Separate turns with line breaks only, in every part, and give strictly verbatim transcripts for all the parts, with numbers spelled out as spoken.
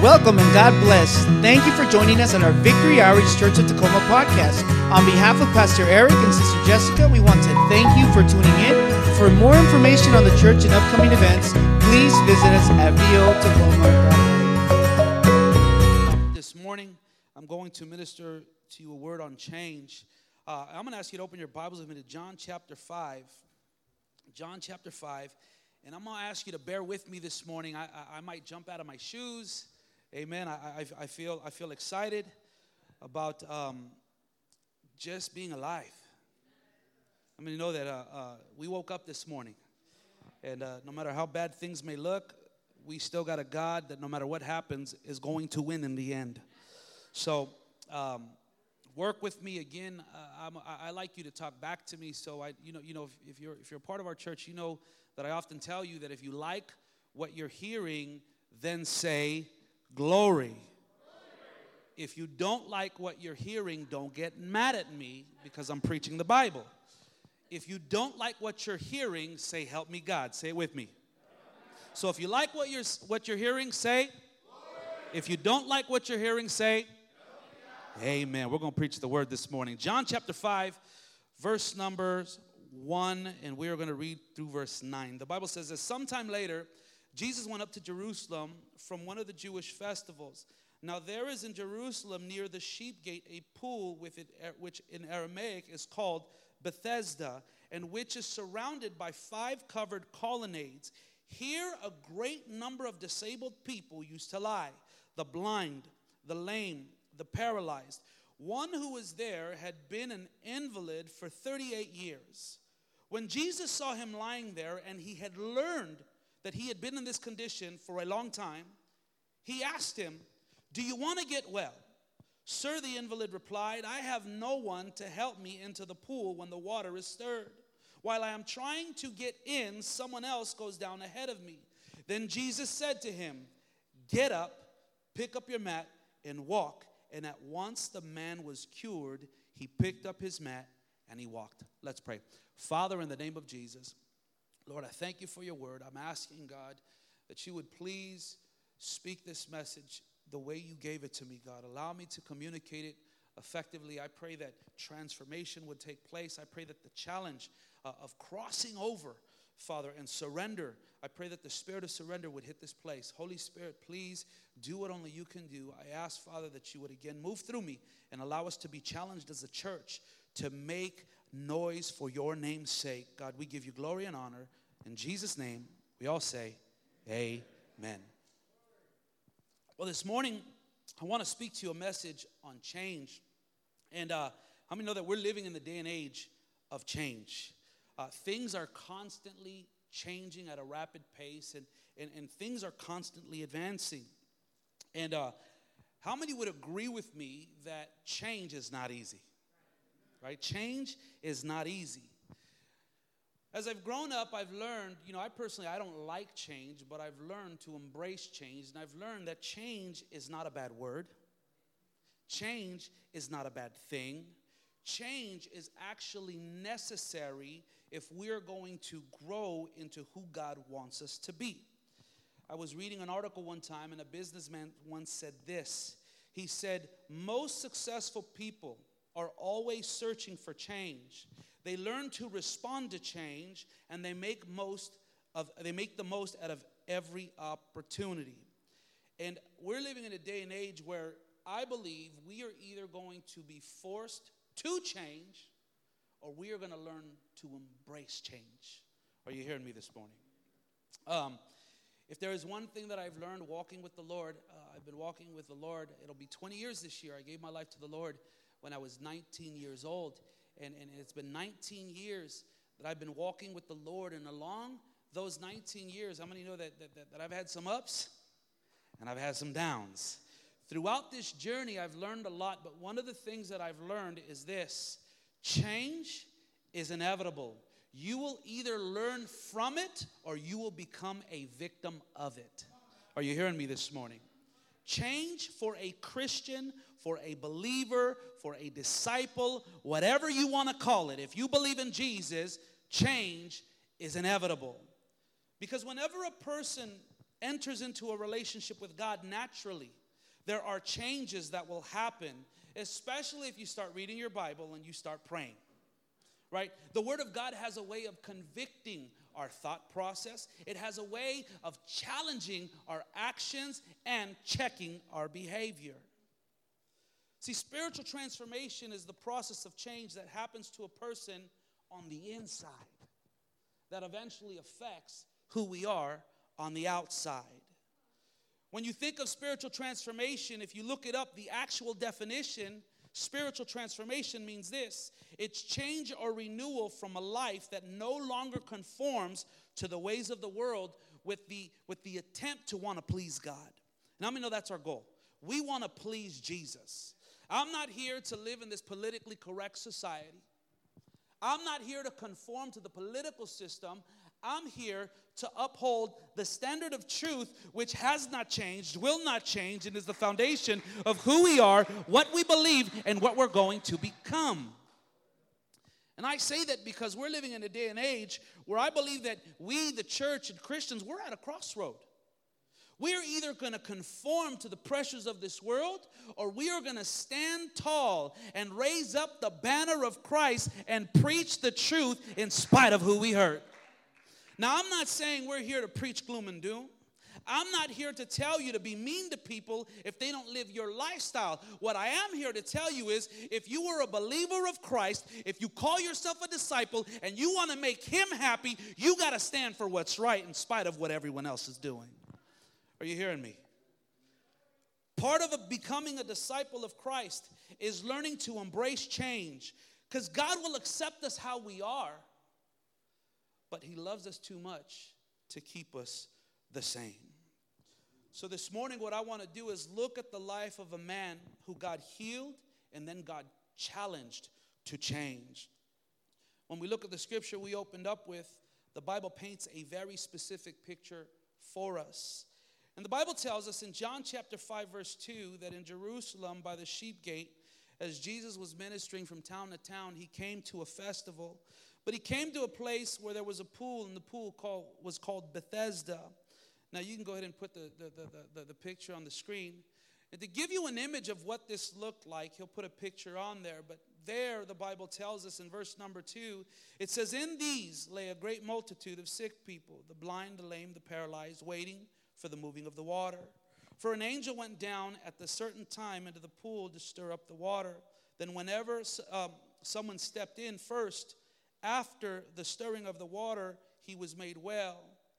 Welcome and God bless. Thank you for joining us on our Victory Outreach Church of Tacoma podcast. On behalf of Pastor Eric and Sister Jessica, we want to thank you for tuning in. For more information on the church and upcoming events, please visit us at v o tacoma dot org. This morning, I'm going to minister to you a word on change. Uh, I'm going to ask you to open your Bibles with me to John chapter five. John chapter five. And I'm going to ask you to bear with me this morning. I, I, I might jump out of my shoes. Amen. I, I, I feel I feel excited about um, just being alive. I mean, you know that uh, uh, we woke up this morning. And uh, no matter how bad things may look, we still got a God that no matter what happens is going to win in the end. So um, work with me again. Uh, I'm, I, I like you to talk back to me. So I, you know, you know, if, if you're if you're part of our church, you know that I often tell you that if you like what you're hearing, then say glory. Glory. If you don't like what you're hearing, don't get mad at me because I'm preaching the Bible. If you don't like what you're hearing, say help me God. Say it with me. So if you like what you're what you're hearing, say glory. If you don't like what you're hearing, say amen. We're going to preach the word this morning. John chapter five, verse numbers one, and we are going to read through verse nine. The Bible says that sometime later, Jesus went up to Jerusalem from one of the Jewish festivals. Now there is in Jerusalem near the sheep gate a pool with it, which in Aramaic is called Bethesda, and which is surrounded by five covered colonnades. Here a great number of disabled people used to lie, the blind, the lame, the paralyzed. One who was there had been an invalid for thirty-eight years. When Jesus saw him lying there and he had learned that he had been in this condition for a long time, he asked him, "Do you want to get well?" "Sir," the invalid replied, "I have no one to help me into the pool when the water is stirred. While I am trying to get in, someone else goes down ahead of me." Then Jesus said to him, "Get up, pick up your mat, and walk." And at once the man was cured. He picked up his mat and he walked. Let's pray. Father, in the name of Jesus, Lord, I thank you for your word. I'm asking, God, that you would please speak this message the way you gave it to me, God. Allow me to communicate it effectively. I pray that transformation would take place. I pray that the challenge uh, of crossing over, Father, and surrender, I pray that the spirit of surrender would hit this place. Holy Spirit, please do what only you can do. I ask, Father, that you would again move through me and allow us to be challenged as a church to make noise for your name's sake. God, we give you glory and honor. In Jesus' name, we all say, amen. Well, this morning, I want to speak to you a message on change. And uh, how many know that we're living in the day and age of change? Uh, things are constantly changing at a rapid pace, and, and, and things are constantly advancing. And uh, how many would agree with me that change is not easy? Right? Change is not easy. As I've grown up, I've learned, you know, I personally, I don't like change, but I've learned to embrace change. And I've learned that change is not a bad word. Change is not a bad thing. Change is actually necessary if we're going to grow into who God wants us to be. I was reading an article one time, and a businessman once said this. He said, most successful people are always searching for change. They learn to respond to change, and they make most of they make the most out of every opportunity. And we're living in a day and age where I believe we are either going to be forced to change, or we are going to learn to embrace change. Are you hearing me this morning? Um, if there is one thing that I've learned walking with the Lord, uh, I've been walking with the Lord. It'll be twenty years this year. I gave my life to the Lord when I was nineteen years old. And, and it's been nineteen years that I've been walking with the Lord. And along those nineteen years, how many know that, that, that, that I've had some ups and I've had some downs? Throughout this journey, I've learned a lot. But one of the things that I've learned is this. Change is inevitable. You will either learn from it or you will become a victim of it. Are you hearing me this morning? Change for a Christian, for a believer, for a disciple, whatever you want to call it. If you believe in Jesus, change is inevitable. Because whenever a person enters into a relationship with God naturally, there are changes that will happen, especially if you start reading your Bible and you start praying, right? The Word of God has a way of convicting our thought process. It has a way of challenging our actions and checking our behavior. See, spiritual transformation is the process of change that happens to a person on the inside that eventually affects who we are on the outside. When you think of spiritual transformation, if you look it up, the actual definition, spiritual transformation means this: it's change or renewal from a life that no longer conforms to the ways of the world with the, with the attempt to want to please God. And how many know that's our goal? We want to please Jesus. I'm not here to live in this politically correct society. I'm not here to conform to the political system. I'm here to uphold the standard of truth, which has not changed, will not change, and is the foundation of who we are, what we believe, and what we're going to become. And I say that because we're living in a day and age where I believe that we, the church and Christians, we're at a crossroad. We are either going to conform to the pressures of this world, or we are going to stand tall and raise up the banner of Christ and preach the truth in spite of who we hurt. Now, I'm not saying we're here to preach gloom and doom. I'm not here to tell you to be mean to people if they don't live your lifestyle. What I am here to tell you is, if you are a believer of Christ, if you call yourself a disciple and you want to make him happy, you got to stand for what's right in spite of what everyone else is doing. Are you hearing me? Part of a becoming a disciple of Christ is learning to embrace change, because God will accept us how we are, but he loves us too much to keep us the same. So this morning, what I want to do is look at the life of a man who God healed and then God challenged to change. When we look at the scripture we opened up with, the Bible paints a very specific picture for us. And the Bible tells us in John chapter five, verse two, that in Jerusalem by the sheep gate, as Jesus was ministering from town to town, he came to a festival. But he came to a place where there was a pool, and the pool called, was called Bethesda. Now you can go ahead and put the, the, the, the, the picture on the screen. And to give you an image of what this looked like, he'll put a picture on there. But there, the Bible tells us in verse number two, it says, "In these lay a great multitude of sick people, the blind, the lame, the paralyzed, waiting for the moving of the water. For an angel went down at the certain time into the pool to stir up the water. Then whenever um, someone stepped in first, after the stirring of the water, he was made well."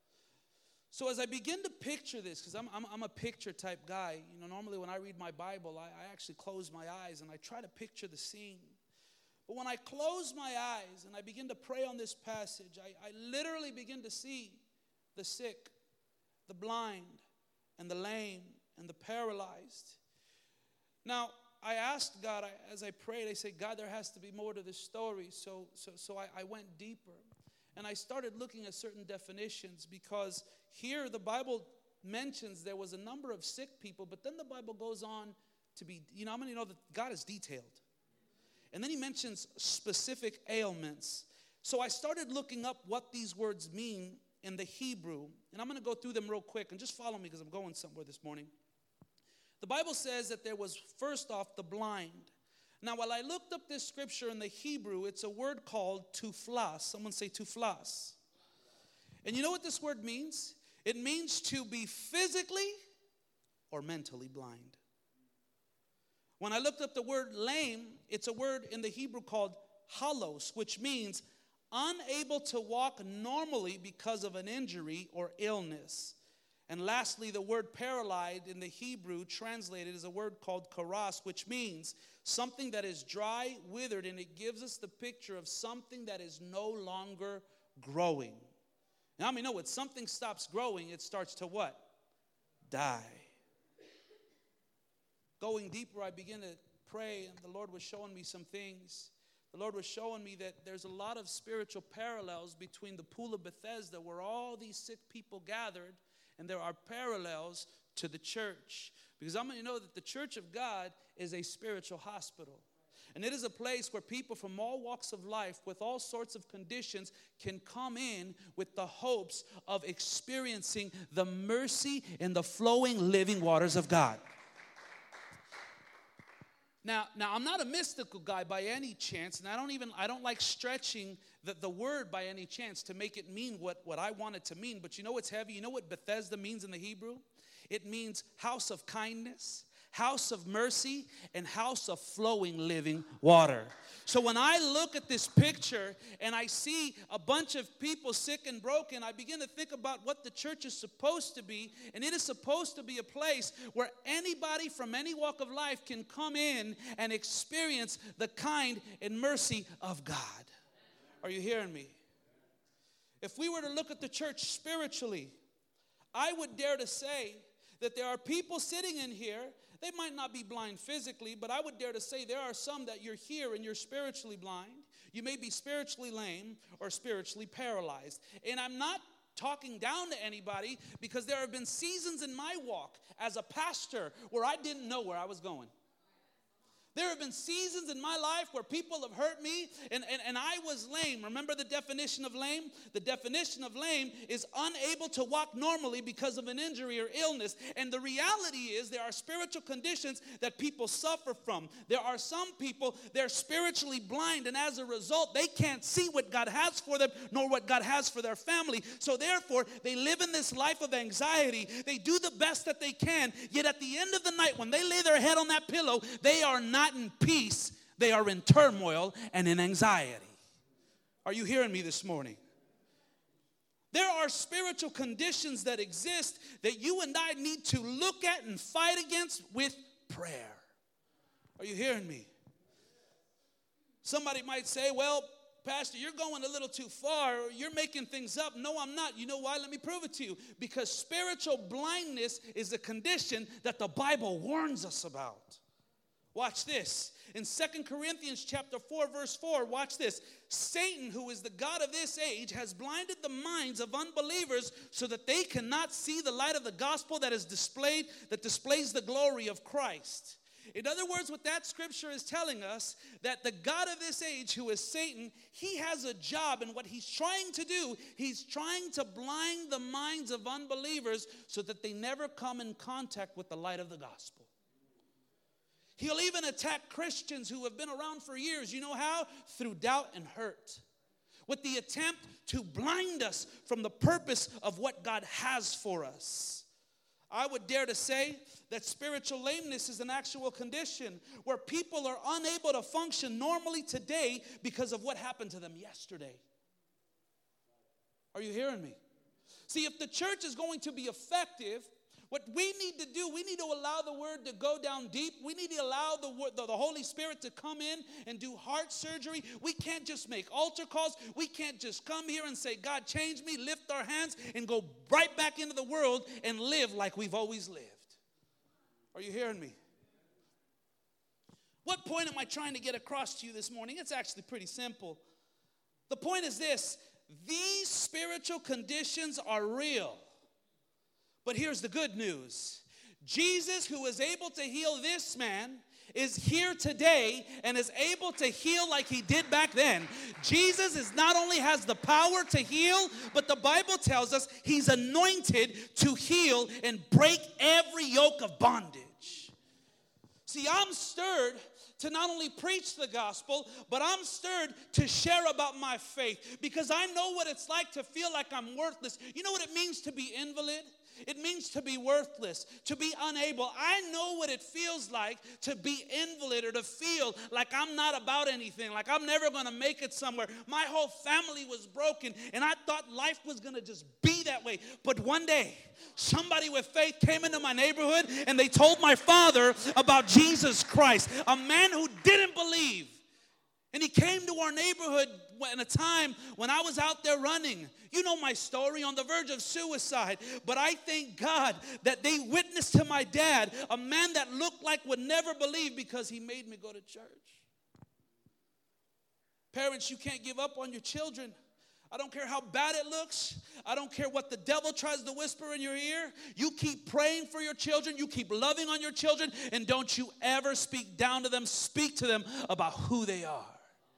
So as I begin to picture this, because I'm, I'm, I'm a picture type guy, you know, normally when I read my Bible, I, I actually close my eyes and I try to picture the scene. But when I close my eyes and I begin to pray on this passage, I, I literally begin to see the sick, the blind, and the lame, and the paralyzed. Now, I asked God, I, as I prayed, I said, God, there has to be more to this story. So, so, so I, I went deeper. And I started looking at certain definitions, because here the Bible mentions there was a number of sick people, but then the Bible goes on to be, you know, how many know that God is detailed? And then he mentions specific ailments. So I started looking up what these words mean in the Hebrew. And I'm going to go through them real quick, and just follow me because I'm going somewhere this morning. The Bible says that there was, first off, the blind. Now, while I looked up this scripture in the Hebrew, it's a word called tuflas. Someone say tuflas. And you know what this word means? It means to be physically or mentally blind. When I looked up the word lame, it's a word in the Hebrew called halos, which means unable to walk normally because of an injury or illness. And lastly, the word paralyzed in the Hebrew translated is a word called karas, which means something that is dry, withered, and it gives us the picture of something that is no longer growing. Now, I mean, no, when something stops growing, it starts to what? Die. Going deeper, I began to pray, and the Lord was showing me some things. The Lord was showing me that there's a lot of spiritual parallels between the pool of Bethesda, where all these sick people gathered, and there are parallels to the church. Because I'm going to know that the church of God is a spiritual hospital. And it is a place where people from all walks of life with all sorts of conditions can come in with the hopes of experiencing the mercy and the flowing living waters of God. Now, now I'm not a mystical guy by any chance, and I don't even, I don't like stretching the, the word by any chance to make it mean what, what I want it to mean. But you know what's heavy? You know what Bethesda means in the Hebrew? It means house of kindness, house of mercy, and house of flowing living water. So when I look at this picture and I see a bunch of people sick and broken, I begin to think about what the church is supposed to be. And it is supposed to be a place where anybody from any walk of life can come in and experience the kind and mercy of God. Are you hearing me? If we were to look at the church spiritually, I would dare to say that there are people sitting in here. They might not be blind physically, but I would dare to say there are some that you're here and you're spiritually blind. You may be spiritually lame or spiritually paralyzed. And I'm not talking down to anybody, because there have been seasons in my walk as a pastor where I didn't know where I was going. There have been seasons in my life where people have hurt me and, and, and I was lame. Remember the definition of lame? The definition of lame is unable to walk normally because of an injury or illness. And the reality is there are spiritual conditions that people suffer from. There are some people, they're spiritually blind, and as a result, they can't see what God has for them nor what God has for their family. So therefore, they live in this life of anxiety. They do the best that they can, yet at the end of the night, when they lay their head on that pillow, they are not in peace. They are in turmoil and in anxiety. Are you hearing me this morning? There are spiritual conditions that exist that you and I need to look at and fight against with prayer. Are you hearing me? Somebody might say, well, Pastor, you're going a little too far. You're making things up. No, I'm not. You know why? Let me prove it to you. Because spiritual blindness is a condition that the Bible warns us about. Watch this. In Second Corinthians chapter four, verse four, watch this. Satan, who is the god of this age, has blinded the minds of unbelievers so that they cannot see the light of the gospel that is displayed, that displays the glory of Christ. In other words, what that scripture is telling us, that the god of this age, who is Satan, he has a job, and what he's trying to do, he's trying to blind the minds of unbelievers so that they never come in contact with the light of the gospel. He'll even attack Christians who have been around for years. You know how? Through doubt and hurt. With the attempt to blind us from the purpose of what God has for us. I would dare to say that spiritual lameness is an actual condition where people are unable to function normally today because of what happened to them yesterday. Are you hearing me? See, if the church is going to be effective, what we need to do, we need to allow the word to go down deep. We need to allow the, the, the Holy Spirit to come in and do heart surgery. We can't just make altar calls. We can't just come here and say, God, change me, lift our hands, and go right back into the world and live like we've always lived. Are you hearing me? What point am I trying to get across to you this morning? It's actually pretty simple. The point is this: these spiritual conditions are real. But here's the good news. Jesus, who is able to heal this man, is here today and is able to heal like he did back then. Jesus is not only has the power to heal, but the Bible tells us he's anointed to heal and break every yoke of bondage. See, I'm stirred to not only preach the gospel, but I'm stirred to share about my faith, because I know what it's like to feel like I'm worthless. You know what it means to be invalid? It means to be worthless, to be unable. I know what it feels like to be invalid, or to feel like I'm not about anything, like I'm never going to make it somewhere. My whole family was broken, and I thought life was going to just be that way. But one day, somebody with faith came into my neighborhood, and they told my father about Jesus Christ, a man who didn't believe. And he came to our neighborhood in a time when I was out there running. You know my story, on the verge of suicide. But I thank God that they witnessed to my dad, a man that looked like would never believe, because he made me go to church. Parents, you can't give up on your children I don't care how bad it looks. I don't care what the devil tries to whisper in your ear. You keep praying for your children. You keep loving on your children. And don't you ever speak down to them. Speak to them about who they are.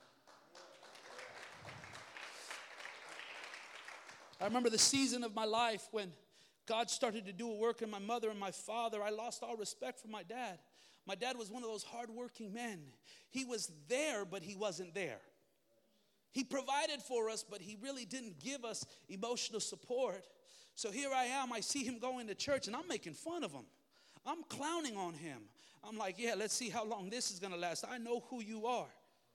I remember the season of my life when God started to do a work in my mother and my father. I lost all respect for my dad. My dad was one of those hardworking men. He was there, but he wasn't there. He provided for us, but he really didn't give us emotional support. So here I am. I see him going to church, and I'm making fun of him. I'm clowning on him. I'm like, yeah, let's see how long this is going to last. I know who you are.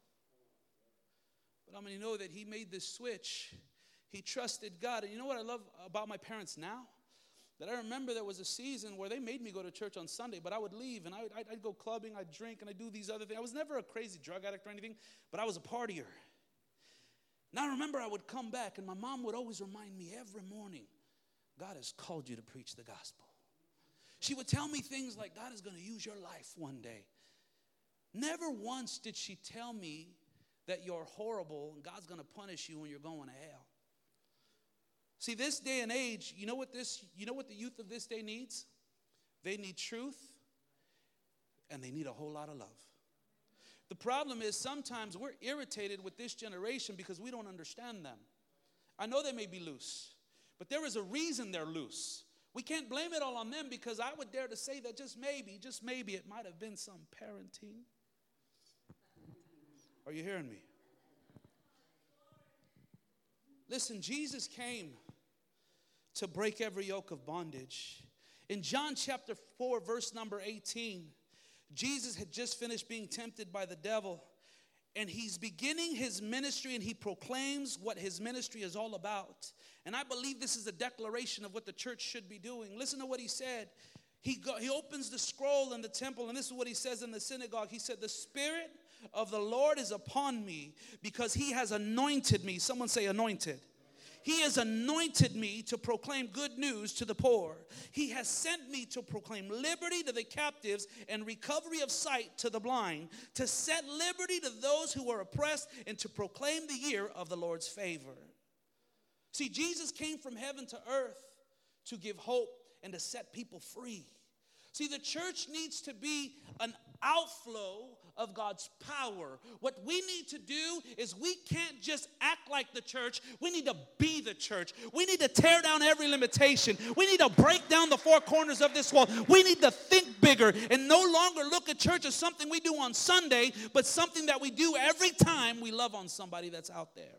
But I'm going to know that he made this switch. He trusted God. And you know what I love about my parents now? That I remember there was a season where they made me go to church on Sunday, but I would leave, and I would, I'd, I'd go clubbing, I'd drink, and I'd do these other things. I was never a crazy drug addict or anything, but I was a partier. Now I remember I would come back, and my mom would always remind me every morning, God has called you to preach the gospel. She would tell me things like, God is going to use your life one day. Never once did she tell me that you're horrible and God's going to punish you when you're going to hell. See, this day and age, you know what this, you know what the youth of this day needs? They need truth, and they need a whole lot of love. The problem is sometimes we're irritated with this generation because we don't understand them. I know they may be loose, but there is a reason they're loose. We can't blame it all on them, because I would dare to say that just maybe, just maybe it might have been some parenting. Are you hearing me? Listen, Jesus came to break every yoke of bondage. In John chapter four, verse number eighteen, Jesus had just finished being tempted by the devil, and he's beginning his ministry, and he proclaims what his ministry is all about. And I believe this is a declaration of what the church should be doing. Listen to what he said. He, go, he opens the scroll in the temple, and this is what he says in the synagogue. He said, the Spirit of the Lord is upon me, because he has anointed me. Someone say anointed. He has anointed me to proclaim good news to the poor. He has sent me to proclaim liberty to the captives and recovery of sight to the blind, to set liberty to those who are oppressed, and to proclaim the year of the Lord's favor. See, Jesus came from heaven to earth to give hope and to set people free. See, the church needs to be an outflow of God's power. What we need to do is we can't just act like the church. We need to be the church. We need to tear down every limitation. We need to break down the four corners of this wall. We need to think bigger and no longer look at church as something we do on Sunday, but something that we do every time we love on somebody that's out there.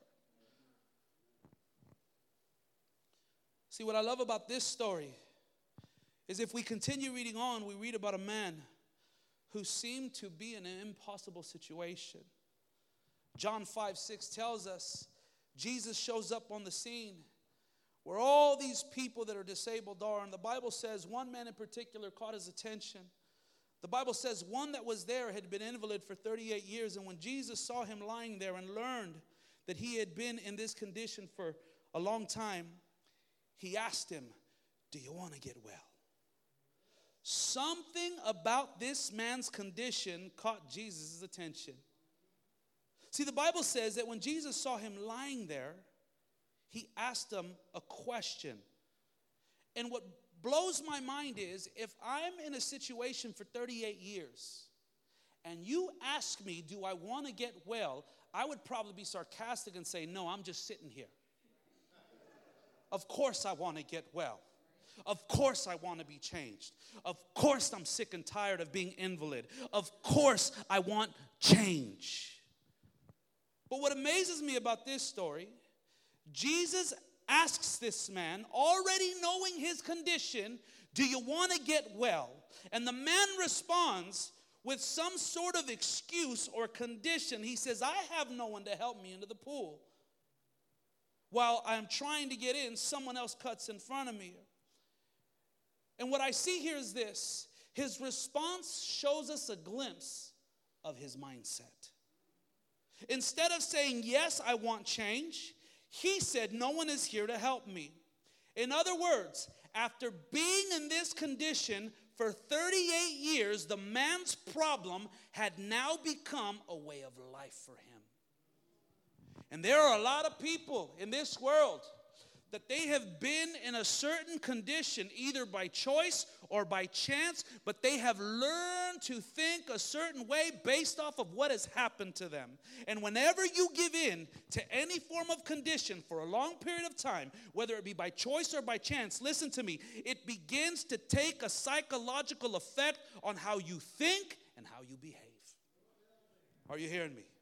See, what I love about this story is if we continue reading on, we read about a man who seemed to be in an impossible situation. John five six tells us Jesus shows up on the scene where all these people that are disabled are. And the Bible says one man in particular caught his attention. The Bible says one that was there had been invalid for thirty-eight years. And when Jesus saw him lying there and learned that he had been in this condition for a long time, he asked him, do you want to get well? Something about this man's condition caught Jesus' attention. See, the Bible says that when Jesus saw him lying there, he asked him a question. And what blows my mind is, if I'm in a situation for thirty-eight years, and you ask me, do I want to get well, I would probably be sarcastic and say, no, I'm just sitting here. Of course I want to get well. Of course I want to be changed. Of course I'm sick and tired of being invalid. Of course I want change. But what amazes me about this story, Jesus asks this man, already knowing his condition, do you want to get well? And the man responds with some sort of excuse or condition. He says, I have no one to help me into the pool. While I'm trying to get in, someone else cuts in front of me. And what I see here is this. His response shows us a glimpse of his mindset. Instead of saying, yes, I want change, he said, no one is here to help me. In other words, after being in this condition for thirty-eight years, the man's problem had now become a way of life for him. And there are a lot of people in this world that they have been in a certain condition, either by choice or by chance, but they have learned to think a certain way based off of what has happened to them. And whenever you give in to any form of condition for a long period of time, whether it be by choice or by chance, listen to me, it begins to take a psychological effect on how you think and how you behave. Are you hearing me?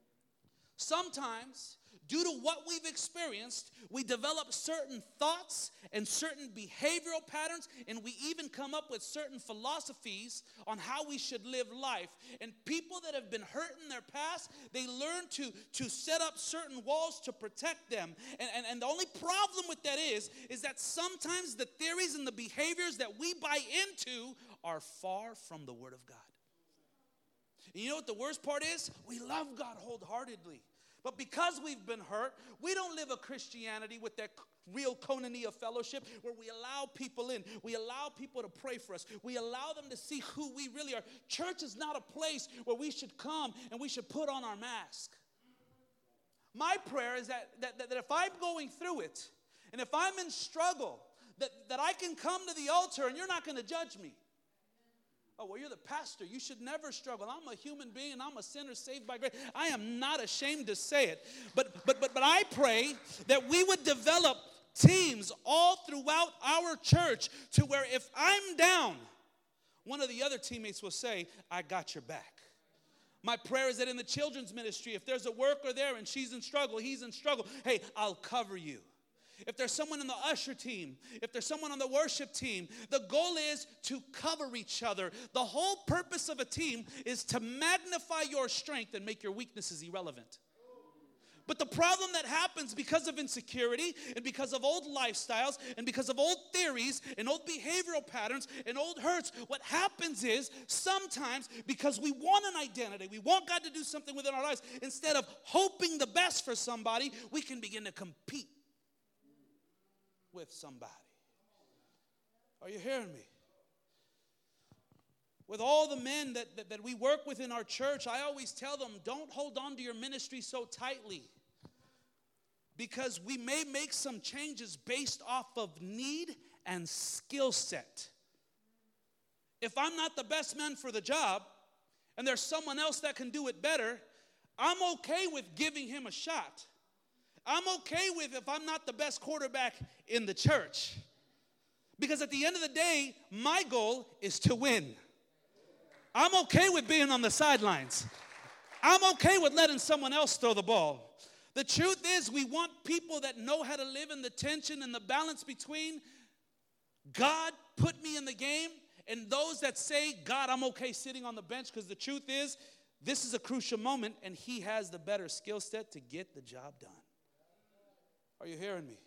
Sometimes, due to what we've experienced, we develop certain thoughts and certain behavioral patterns, and we even come up with certain philosophies on how we should live life. And people that have been hurt in their past, they learn to, to set up certain walls to protect them. And, and, and the only problem with that is, is that sometimes the theories and the behaviors that we buy into are far from the Word of God. And you know what the worst part is? We love God wholeheartedly. But because we've been hurt, we don't live a Christianity with that real koinonia fellowship where we allow people in. We allow people to pray for us. We allow them to see who we really are. Church is not a place where we should come and we should put on our mask. My prayer is that, that, that if I'm going through it, and if I'm in struggle, that, that I can come to the altar and you're not going to judge me. Oh, well, you're the pastor. You should never struggle. I'm a human being. I'm a sinner saved by grace. I am not ashamed to say it. But, but, but, but I pray that we would develop teams all throughout our church to where if I'm down, one of the other teammates will say, I got your back. My prayer is that in the children's ministry, if there's a worker there and she's in struggle, he's in struggle, hey, I'll cover you. If there's someone in the usher team, if there's someone on the worship team, the goal is to cover each other. The whole purpose of a team is to magnify your strength and make your weaknesses irrelevant. But the problem that happens because of insecurity and because of old lifestyles and because of old theories and old behavioral patterns and old hurts, what happens is sometimes because we want an identity, we want God to do something within our lives, instead of hoping the best for somebody, we can begin to compete with somebody. Are you hearing me? With all the men that, that, that we work with in our church, I always tell them, don't hold on to your ministry so tightly. Because we may make some changes based off of need and skill set. If I'm not the best man for the job, and there's someone else that can do it better, I'm okay with giving him a shot. I'm okay with if I'm not the best quarterback in the church. Because at the end of the day, my goal is to win. I'm okay with being on the sidelines. I'm okay with letting someone else throw the ball. The truth is, we want people that know how to live in the tension and the balance between God put me in the game and those that say, God, I'm okay sitting on the bench, because the truth is, this is a crucial moment and he has the better skill set to get the job done. Are you hearing me?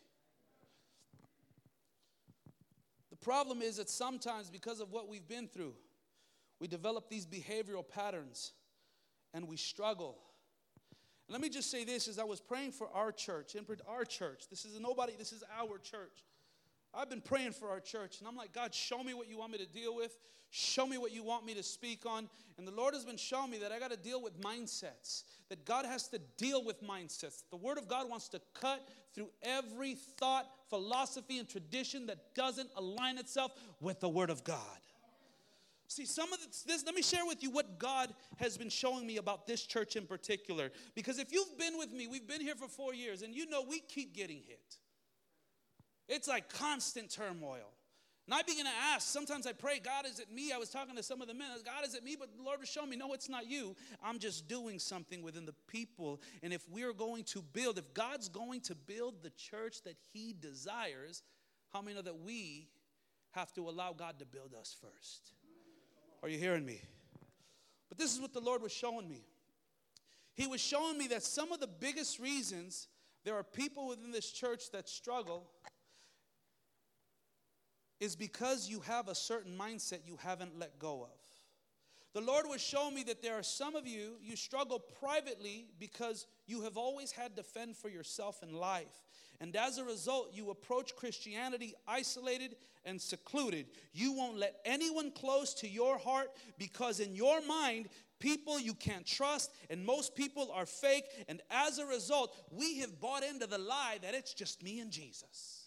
The problem is that sometimes because of what we've been through, we develop these behavioral patterns and we struggle. And let me just say this, as I was praying for our church, our church, this is nobody, this is our church. I've been praying for our church, and I'm like, God, show me what you want me to deal with. Show me what you want me to speak on. And the Lord has been showing me that I got to deal with mindsets, that God has to deal with mindsets. The Word of God wants to cut through every thought, philosophy, and tradition that doesn't align itself with the Word of God. See, some of this, this, let me share with you what God has been showing me about this church in particular. Because if you've been with me, we've been here for four years, and you know we keep getting hit. It's like constant turmoil. And I begin to ask, sometimes I pray, God, is it me? I was talking to some of the men, God, is it me? But the Lord was showing me, no, it's not you. I'm just doing something within the people. And if we're going to build, if God's going to build the church that he desires, how many know that we have to allow God to build us first? Are you hearing me? But this is what the Lord was showing me. He was showing me that some of the biggest reasons there are people within this church that struggle is because you have a certain mindset you haven't let go of. The Lord was showing me that there are some of you, you struggle privately because you have always had to fend for yourself in life. And as a result, you approach Christianity isolated and secluded. You won't let anyone close to your heart because in your mind, people you can't trust, and most people are fake. And as a result, we have bought into the lie that it's just me and Jesus.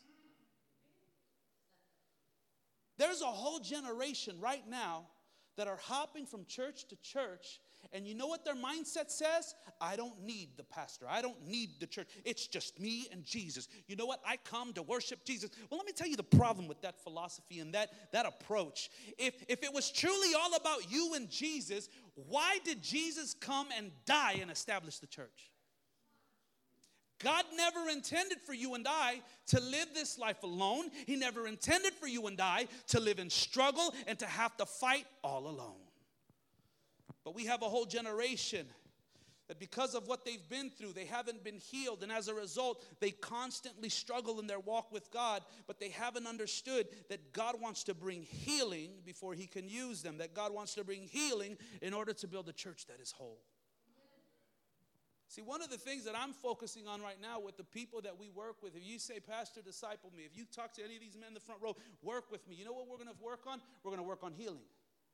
There's a whole generation right now that are hopping from church to church, and you know what their mindset says? I don't need the pastor. I don't need the church. It's just me and Jesus. You know what? I come to worship Jesus. Well, let me tell you the problem with that philosophy and that, that approach. If, if it was truly all about you and Jesus, why did Jesus come and die and establish the church? God never intended for you and I to live this life alone. He never intended for you and I to live in struggle and to have to fight all alone. But we have a whole generation that because of what they've been through, they haven't been healed. And as a result, they constantly struggle in their walk with God. But they haven't understood that God wants to bring healing before he can use them. That God wants to bring healing in order to build a church that is whole. See, one of the things that I'm focusing on right now with the people that we work with, if you say, Pastor, disciple me, if you talk to any of these men in the front row, work with me. You know what we're going to work on? We're going to work on healing.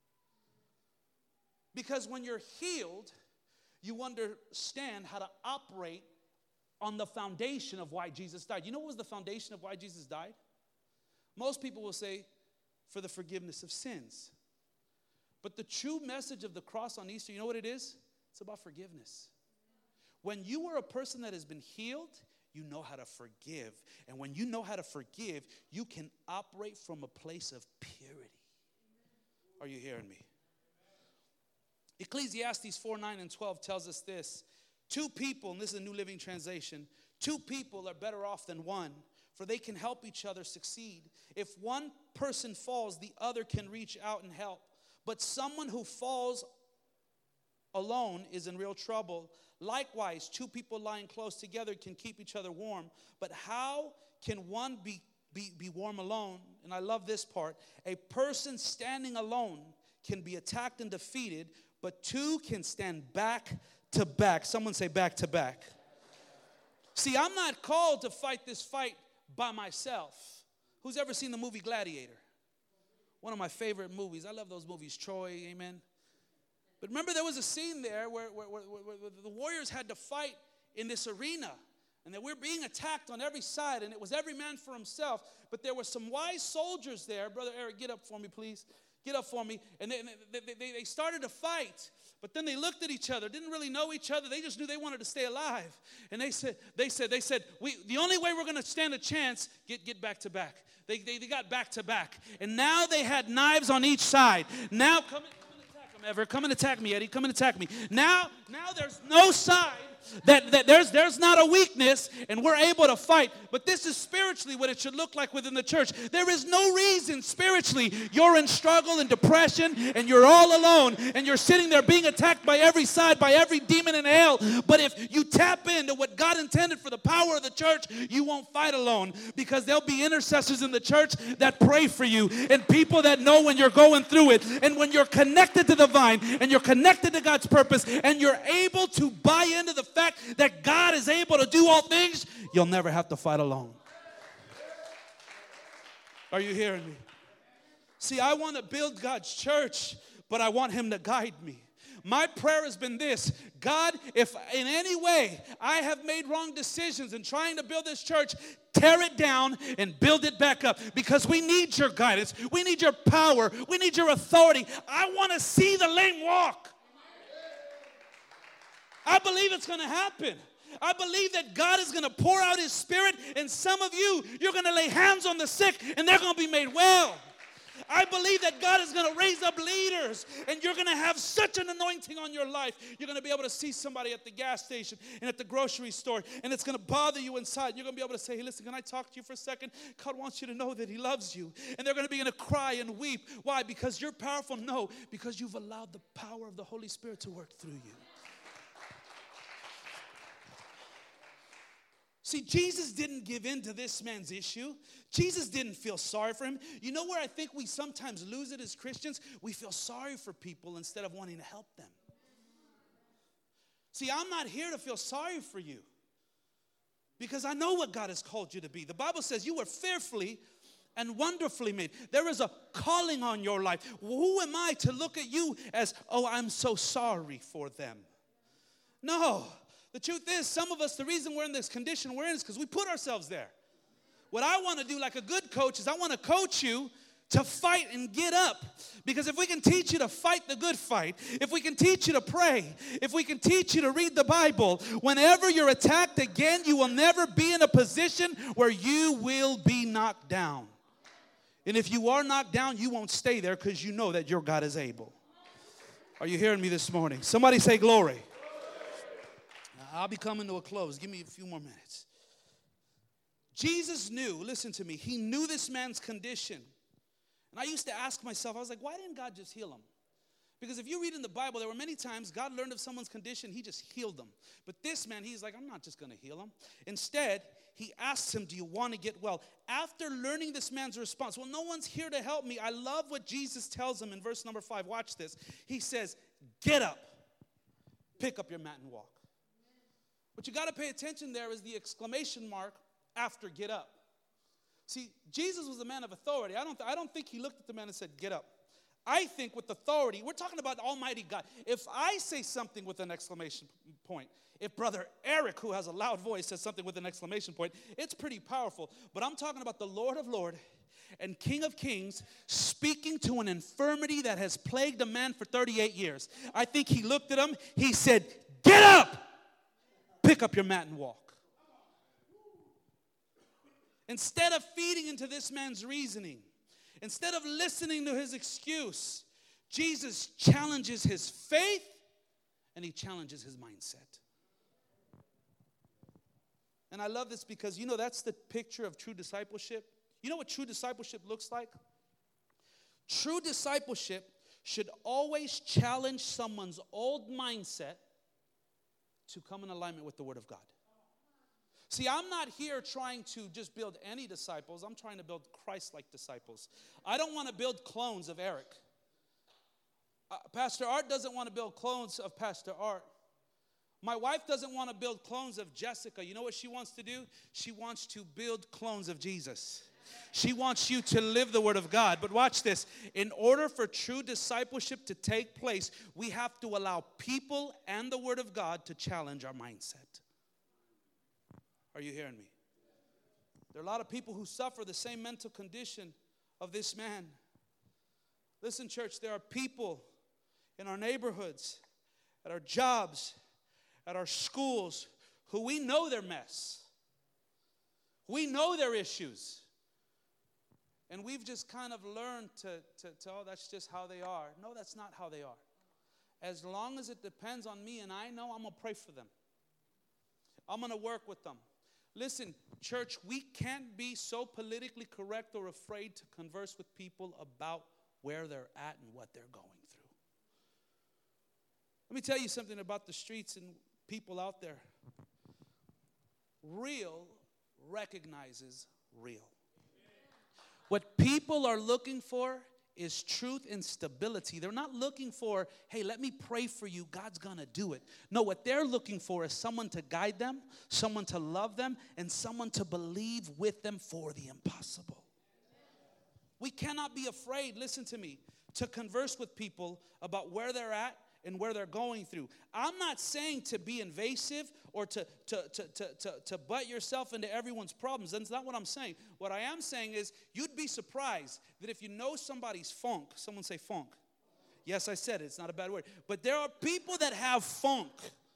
Because when you're healed, you understand how to operate on the foundation of why Jesus died. You know what was the foundation of why Jesus died? Most people will say, for the forgiveness of sins. But the true message of the cross on Easter, you know what it is? It's about forgiveness. When you are a person that has been healed, you know how to forgive. And when you know how to forgive, you can operate from a place of purity. Are you hearing me? Ecclesiastes four, nine, and twelve tells us this. Two people, and this is a New Living Translation, two people are better off than one, for they can help each other succeed. If one person falls, the other can reach out and help. But someone who falls alone is in real trouble. Likewise, two people lying close together can keep each other warm. But how can one be, be, be warm alone? And I love this part. A person standing alone can be attacked and defeated, but two can stand back to back. Someone say back to back. See, I'm not called to fight this fight by myself. Who's ever seen the movie Gladiator? One of my favorite movies. I love those movies. Troy, amen. But remember, there was a scene there where, where, where, where the warriors had to fight in this arena. And they were being attacked on every side. And it was every man for himself. But there were some wise soldiers there. Brother Eric, get up for me, please. Get up for me. And they, they, they, they started to fight. But then they looked at each other. Didn't really know each other. They just knew they wanted to stay alive. And they said, they said, they said, we, the only way we're going to stand a chance, get, get back to back. They, they, they got back to back. And now they had knives on each side. Now come in. Ever come and attack me, Eddie. Come and attack me. Now, now there's no side that, that there's there's not a weakness, and we're able to fight. But this is spiritually what it should look like within the church. There is no reason spiritually you're in struggle and depression, and you're all alone, and you're sitting there being attacked by every side, by every demon in hell. But if you tap into what God intended for the power of the church, you won't fight alone, because there'll be intercessors in the church that pray for you, and people that know when you're going through it, and when you're connected to the vine, and you're connected to God's purpose, and you're able to buy into the fact that God is able to do all things, you'll never have to fight alone. Are you hearing me? See, I want to build God's church, but I want him to guide me. My prayer has been this: God, if in any way I have made wrong decisions in trying to build this church, tear it down and build it back up, because we need your guidance. We need your power. We need your authority. I want to see the lame walk. I believe it's going to happen. I believe that God is going to pour out his spirit, and some of you, you're going to lay hands on the sick and they're going to be made well. I believe that God is going to raise up leaders, and you're going to have such an anointing on your life. You're going to be able to see somebody at the gas station and at the grocery store, and it's going to bother you inside. You're going to be able to say, hey, listen, can I talk to you for a second? God wants you to know that he loves you. And they're going to begin to cry and weep. Why? Because you're powerful? No, because you've allowed the power of the Holy Spirit to work through you. See, Jesus didn't give in to this man's issue. Jesus didn't feel sorry for him. You know where I think we sometimes lose it as Christians? We feel sorry for people instead of wanting to help them. See, I'm not here to feel sorry for you, because I know what God has called you to be. The Bible says you were fearfully and wonderfully made. There is a calling on your life. Who am I to look at you as, oh, I'm so sorry for them? No. The truth is, some of us, the reason we're in this condition we're in is because we put ourselves there. What I want to do like a good coach is I want to coach you to fight and get up. Because if we can teach you to fight the good fight, if we can teach you to pray, if we can teach you to read the Bible, whenever you're attacked again, you will never be in a position where you will be knocked down. And if you are knocked down, you won't stay there because you know that your God is able. Are you hearing me this morning? Somebody say glory. I'll be coming to a close. Give me a few more minutes. Jesus knew, listen to me, he knew this man's condition. And I used to ask myself, I was like, why didn't God just heal him? Because if you read in the Bible, there were many times God learned of someone's condition, he just healed them. But this man, he's like, I'm not just going to heal him. Instead, he asks him, do you want to get well? After learning this man's response, well, no one's here to help me. I love what Jesus tells him in verse number five. Watch this. He says, get up, pick up your mat and walk. What you got to pay attention there is the exclamation mark after get up. See, Jesus was a man of authority. I don't, th- I don't think he looked at the man and said, get up. I think with authority, we're talking about Almighty God. If I say something with an exclamation point, if Brother Eric, who has a loud voice, says something with an exclamation point, it's pretty powerful. But I'm talking about the Lord of Lords and King of Kings speaking to an infirmity that has plagued a man for thirty-eight years. I think he looked at him. He said, get up, pick up your mat and walk. Instead of feeding into this man's reasoning, instead of listening to his excuse, Jesus challenges his faith and he challenges his mindset. And I love this because, you know, that's the picture of true discipleship. You know what true discipleship looks like? True discipleship should always challenge someone's old mindset to come in alignment with the Word of God. See, I'm not here trying to just build any disciples. I'm trying to build Christ-like disciples. I don't want to build clones of Eric. Uh, Pastor Art doesn't want to build clones of Pastor Art. My wife doesn't want to build clones of Jessica. You know what she wants to do? She wants to build clones of Jesus. She wants you to live the Word of God. But watch this. In order for true discipleship to take place, we have to allow people and the Word of God to challenge our mindset. Are you hearing me? There are a lot of people who suffer the same mental condition of this man. Listen, church, there are people in our neighborhoods, at our jobs, at our schools, who we know their mess. We know their issues. And we've just kind of learned to, to, to, oh, that's just how they are. No, that's not how they are. As long as it depends on me and I know, I'm going to pray for them. I'm going to work with them. Listen, church, we can't be so politically correct or afraid to converse with people about where they're at and what they're going through. Let me tell you something about the streets and people out there. Real recognizes real. What people are looking for is truth and stability. They're not looking for, hey, let me pray for you. God's going to do it. No, what they're looking for is someone to guide them, someone to love them, and someone to believe with them for the impossible. We cannot be afraid, listen to me, to converse with people about where they're at and where they're going through. I'm not saying to be invasive or to, to, to, to, to, to butt yourself into everyone's problems. That's not what I'm saying. What I am saying is you'd be surprised that if you know somebody's funk, someone say funk. Yes, I said it. It's not a bad word. But there are people that have funk.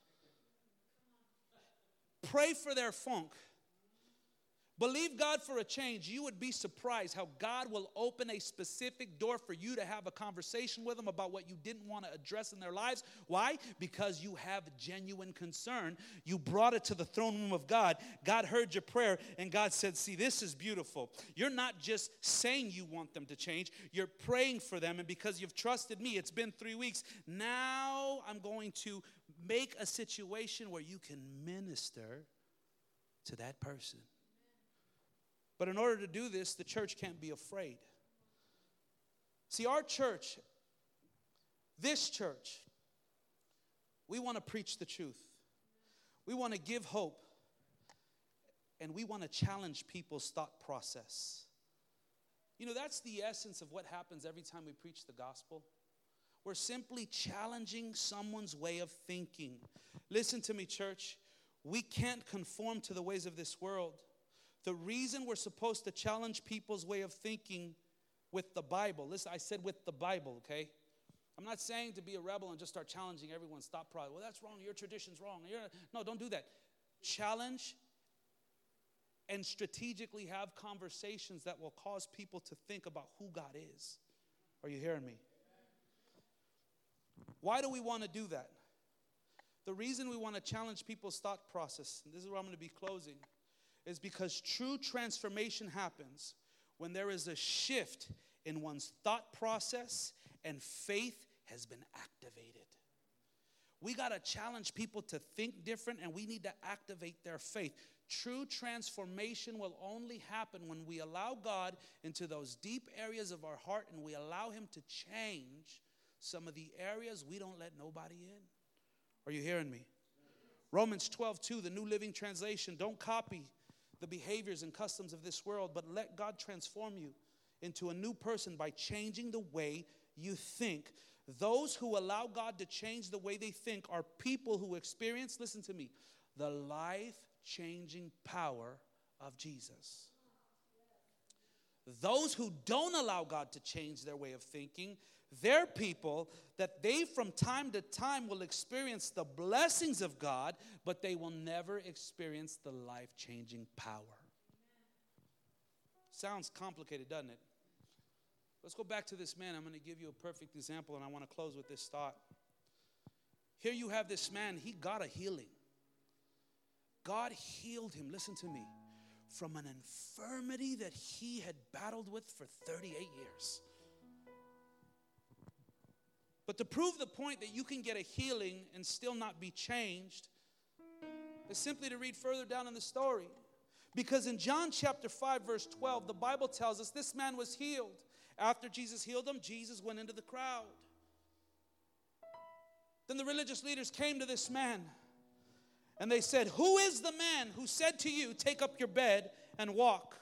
Pray for their funk. Believe God for a change. You would be surprised how God will open a specific door for you to have a conversation with them about what you didn't want to address in their lives. Why? Because you have genuine concern. You brought it to the throne room of God. God heard your prayer, and God said, see, this is beautiful. You're not just saying you want them to change. You're praying for them, and because you've trusted me, it's been three weeks. Now I'm going to make a situation where you can minister to that person. But in order to do this, the church can't be afraid. See, our church, this church, we want to preach the truth. We want to give hope. And we want to challenge people's thought process You know, that's the essence of what happens every time we preach the gospel. We're simply challenging someone's way of thinking. Listen to me, church. We can't conform to the ways of this world. The reason we're supposed to challenge people's way of thinking with the Bible. Listen, I said with the Bible, okay? I'm not saying to be a rebel and just start challenging everyone's thought process. Well, that's wrong. Your tradition's wrong. You're, no, don't do that. Challenge and strategically have conversations that will cause people to think about who God is. Are you hearing me? Why do we want to do that? The reason we want to challenge people's thought process, and this is where I'm going to be closing, is because true transformation happens when there is a shift in one's thought process and faith has been activated. We got to challenge people to think different, and we need to activate their faith. True transformation will only happen when we allow God into those deep areas of our heart and we allow him to change some of the areas we don't let nobody in. Are you hearing me? Romans twelve two, the New Living Translation. Don't copy the behaviors and customs of this world, but let God transform you into a new person by changing the way you think. Those who allow God to change the way they think are people who experience, listen to me, the life-changing power of Jesus. Those who don't allow God to change their way of thinking, they're people that they from time to time will experience the blessings of God, but they will never experience the life-changing power. Sounds complicated, doesn't it? Let's go back to this man. I'm going to give you a perfect example, and I want to close with this thought. Here you have this man. He got a healing. God healed him, listen to me, from an infirmity that he had battled with for thirty-eight years. But to prove the point that you can get a healing and still not be changed is simply to read further down in the story. Because in John chapter five, verse twelve, the Bible tells us this man was healed. After Jesus healed him, Jesus went into the crowd. Then the religious leaders came to this man and they said, "Who is the man who said to you, 'Take up your bed and walk'?"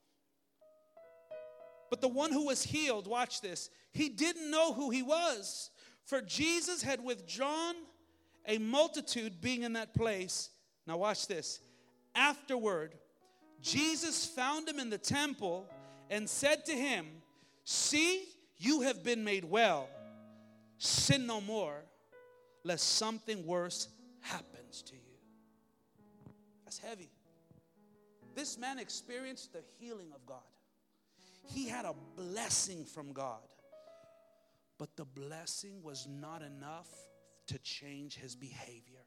But the one who was healed, watch this, he didn't know who he was, for Jesus had withdrawn a multitude being in that place. Now watch this. Afterward, Jesus found him in the temple and said to him, "See, you have been made well. Sin no more, lest something worse happens to you." That's heavy. This man experienced the healing of God. He had a blessing from God. But the blessing was not enough to change his behavior.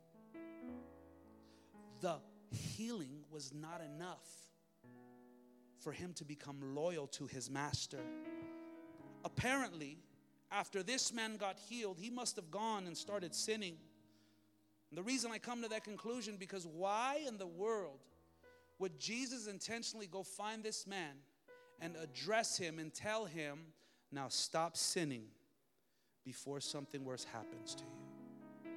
The healing was not enough for him to become loyal to his master. Apparently, after this man got healed, he must have gone and started sinning. And the reason I come to that conclusion, because why in the world would Jesus intentionally go find this man and address him and tell him, "Now stop sinning before something worse happens to you"?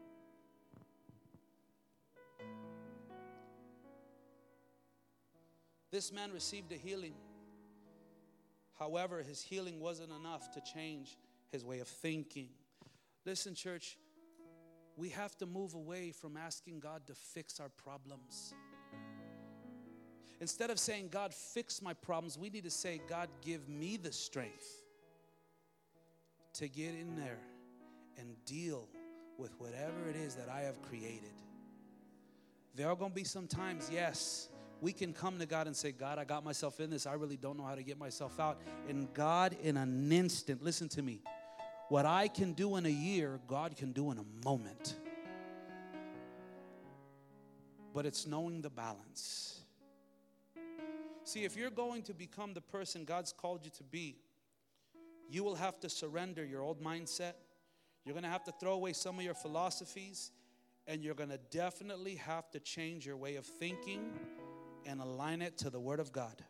This man received a healing. However, his healing wasn't enough to change his way of thinking. Listen, church, we have to move away from asking God to fix our problems. Instead of saying, "God, fix my problems," we need to say, "God, give me the strength to get in there and deal with whatever it is that I have created." There are going to be some times, yes, we can come to God and say, "God, I got myself in this. I really don't know how to get myself out." And God, in an instant, listen to me, what I can do in a year, God can do in a moment. But it's knowing the balance. See, if you're going to become the person God's called you to be, you will have to surrender your old mindset. You're going to have to throw away some of your philosophies, and you're going to definitely have to change your way of thinking and align it to the Word of God.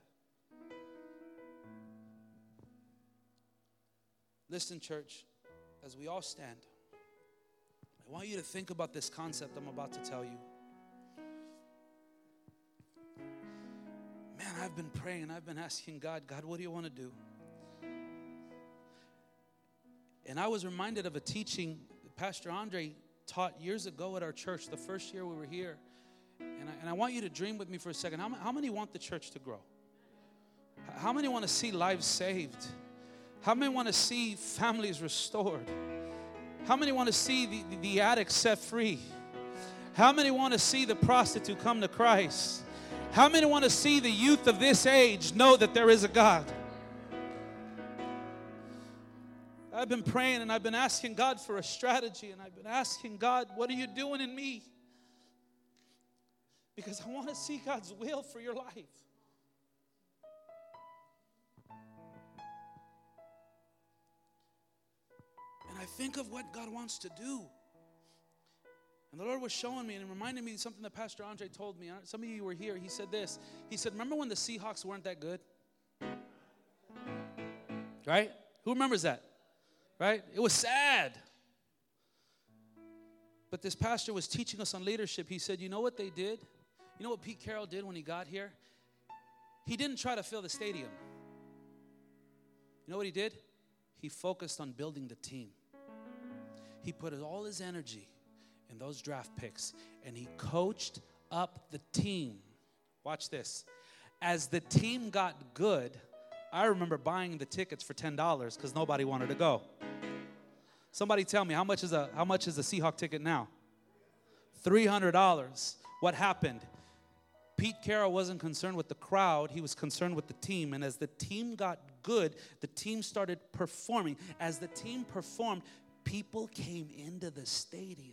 Listen, church, as we all stand, I want you to think about this concept I'm about to tell you. Man, I've been praying and I've been asking God, God, what do you want to do? And I was reminded of a teaching that Pastor Andre taught years ago at our church, the first year we were here. And I, and I want you to dream with me for a second. How, how many want the church to grow? How many want to see lives saved? How many want to see families restored? How many want to see the, the, the addict set free? How many want to see the prostitute come to Christ? How many want to see the youth of this age know that there is a God? I've been praying and I've been asking God for a strategy, and I've been asking God, what are you doing in me? Because I want to see God's will for your life. And I think of what God wants to do. And the Lord was showing me and reminding me of something that Pastor Andre told me. Some of you were here. He said this. He said, remember when the Seahawks weren't that good? Right? Who remembers that? Right? It was sad. But this pastor was teaching us on leadership. He said, you know what they did? You know what Pete Carroll did when he got here? He didn't try to fill the stadium. You know what he did? He focused on building the team. He put all his energy in those draft picks, and he coached up the team. Watch this. As the team got good, I remember buying the tickets for ten dollars because nobody wanted to go. Somebody tell me, how much is a how much is a Seahawk ticket now? three hundred dollars. What happened? Pete Carroll wasn't concerned with the crowd. He was concerned with the team. And as the team got good, the team started performing. As the team performed, people came into the stadium.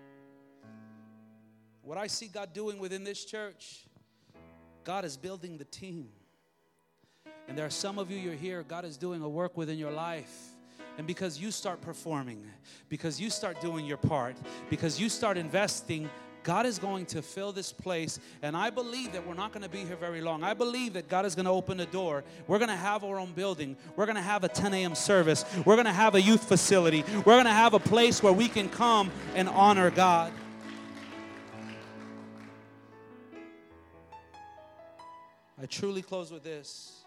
What I see God doing within this church, God is building the team. And there are some of you, you're here, God is doing a work within your life. And because you start performing, because you start doing your part, because you start investing, God is going to fill this place. And I believe that we're not going to be here very long. I believe that God is going to open the door. We're going to have our own building. We're going to have a ten a.m. service. We're going to have a youth facility. We're going to have a place where we can come and honor God. I truly close with this.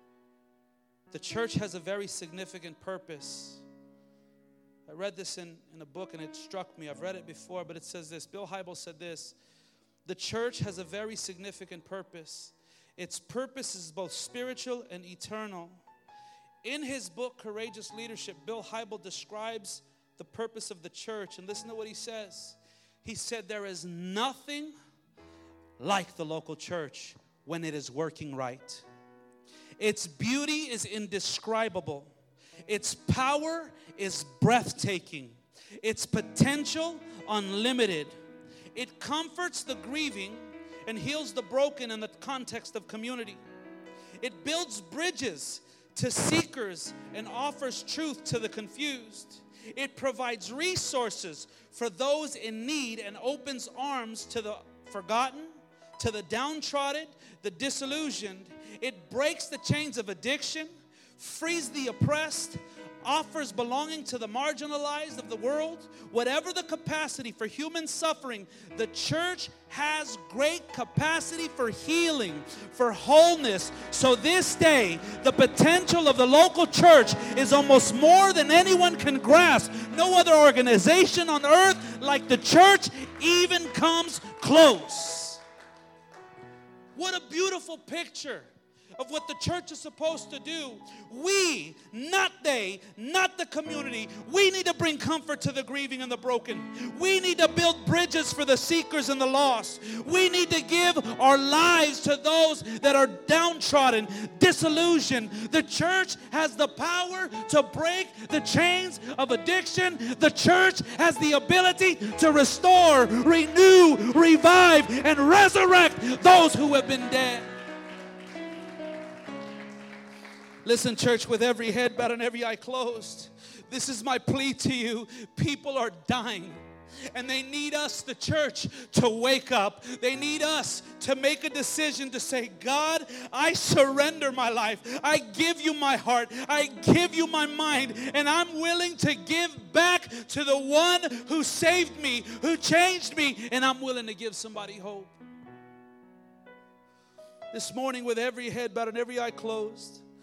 The church has a very significant purpose. I read this in, in a book and it struck me. I've read it before, but it says this. Bill Hybels said this. The church has a very significant purpose. Its purpose is both spiritual and eternal. In his book, Courageous Leadership, Bill Hybels describes the purpose of the church. And listen to what he says. He said, there is nothing like the local church when it is working right. Its beauty is indescribable. Its power is breathtaking. Its potential unlimited. It comforts the grieving and heals the broken in the context of community. It builds bridges to seekers and offers truth to the confused. It provides resources for those in need and opens arms to the forgotten, to the downtrodden, the disillusioned. It breaks the chains of addiction, frees the oppressed, offers belonging to the marginalized of the world. Whatever the capacity for human suffering, the church has great capacity for healing, for wholeness. So this day, the potential of the local church is almost more than anyone can grasp. No other organization on earth like the church even comes close. What a beautiful picture of what the church is supposed to do. We, not they, not the community, we need to bring comfort to the grieving and the broken. We need to build bridges for the seekers and the lost. We need to give our lives to those that are downtrodden, disillusioned. The church has the power to break the chains of addiction. The church has the ability to restore, renew, revive, and resurrect those who have been dead. Listen, church, with every head bowed and every eye closed, this is my plea to you. People are dying. And they need us, the church, to wake up. They need us to make a decision to say, God, I surrender my life. I give you my heart. I give you my mind. And I'm willing to give back to the one who saved me, who changed me. And I'm willing to give somebody hope. this morning with every head bowed and every eye closed.